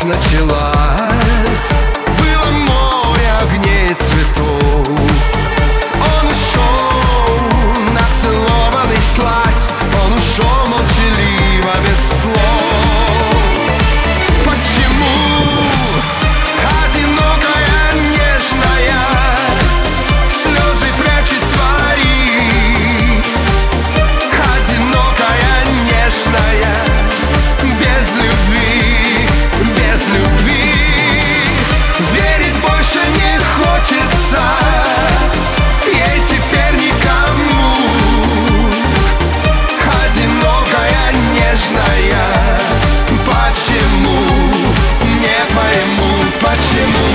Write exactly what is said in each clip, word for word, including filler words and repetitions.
ночь началась. Было море огней и цветов. Он ушел нацелованный сласть. Он ушел молчаливо, без слов. Почему одинокая, нежная слезы прячет свои? Одинокая, нежная, без любви, без любви. Верить больше не хочется ей теперь никому. Одинокая, нежная, почему? Не пойму, почему.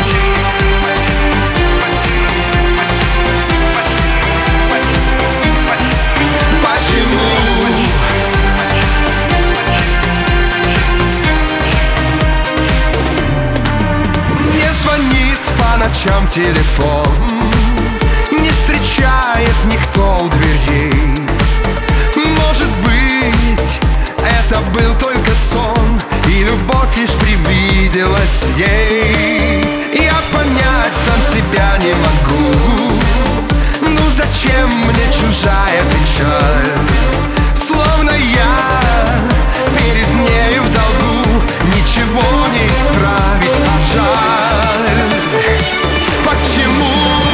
По ночам телефон, не встречает никто у дверей. Может быть, это был только сон, и любовь лишь привиделась ей. Я понять сам себя не могу. Ну зачем мне чужая печаль? Словно я перед нею в долгу, ничего не исправить, а жаль. Почему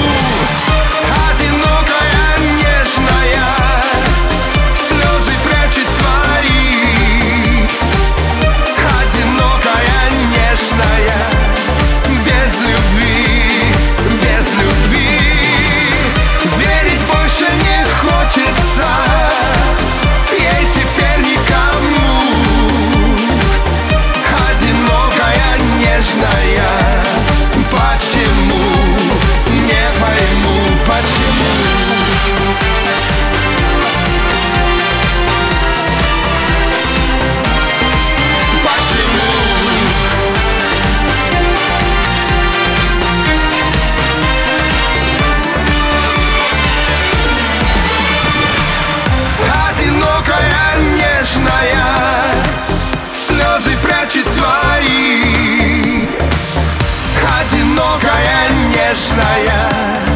одинокая, нежная слезы прячет свои? Одинокая, нежная, без любви, без любви. Верить больше не хочется ей теперь никому. Одинокая, нежная, почему? Не пойму, почему. Почему? Одинокая, нежная слезы прячет свои. Одинокая, нежная,